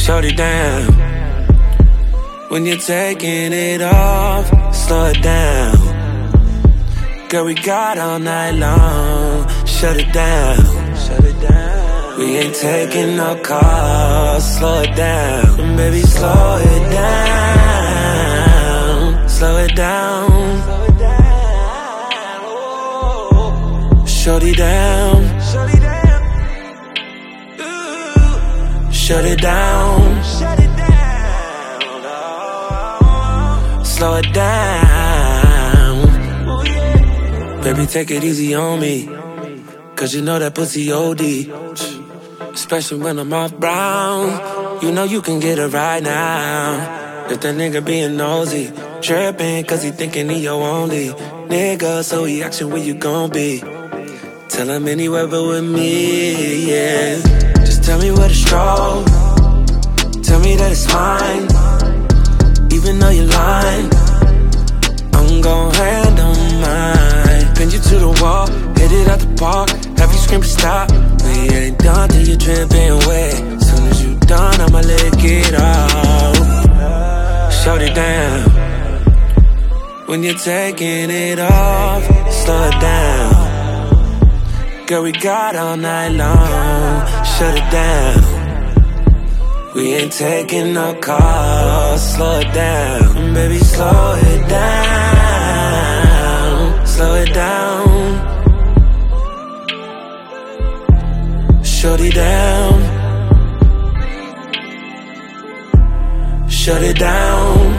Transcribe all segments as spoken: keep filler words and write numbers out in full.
Shut it down. When you're taking it off, slow it down. Girl, we got all night long. Shut it down. Shut it down. We ain't taking no calls. Slow it down. Baby, slow it down. Slow it down. Shut it down. Shut it down. Shut it down. Shut it down. Slow it down. Baby, take it easy on me, cause you know that pussy O D. Especially when I'm off brown. You know you can get it right now. If that nigga being nosy, tripping cause he thinking he your only nigga, so he asking where you gon' be. Tell him anywhere but with me, yeah. Just tell me where to stroll. Tell me that it's mine. Even though you're lying, I'm gon' handle mine. Pin you to the wall, hit it out the park, have you scream to stop. We ain't done till you're dripping wet. Soon as you done, I'ma lick it off. Shut it down. When you're taking it off, slow it down. Girl, we got all night long. Shut it down. We ain't taking no calls. Slow it down. Baby, slow it down. Slow it down. Shut it down. Shut it down.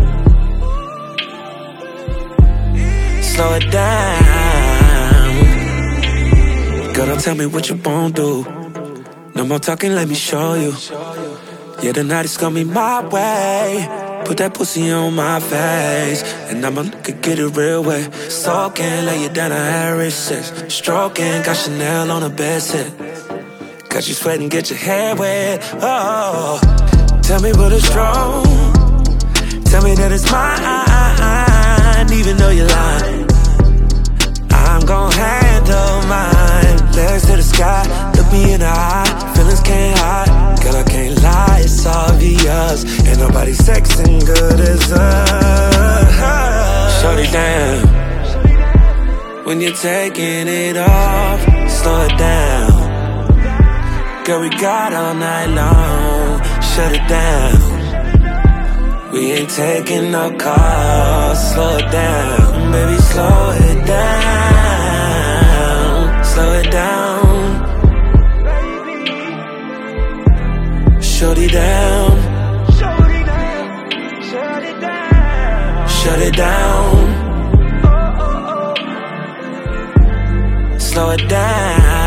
Slow it down. Girl, don't tell me what you won't do. No more talking, let me show you. Yeah, the night is gonna be my way. Put that pussy on my face, and I'ma look and get it real wet. Soaking, lay you down, I had wrists. Stroking, got Chanel on the bed set. Got you sweating, get your hair wet. Oh, tell me what is strong. Tell me that it's mine, even though you're lying. I'm gon' handle mine. Legs to the sky, look me in the eye. Feelings can't hide, girl, I can't lie, it's obvious. Ain't nobody sexing good as us. Shut it down. When you're taking it off, slow it down. Girl, we got all night long. Shut it down. We ain't taking no calls. Slow it down. Baby, slow it down. Slow it down. Shut it down. Shut it down. Shut it down. Shut it down. Slow it down.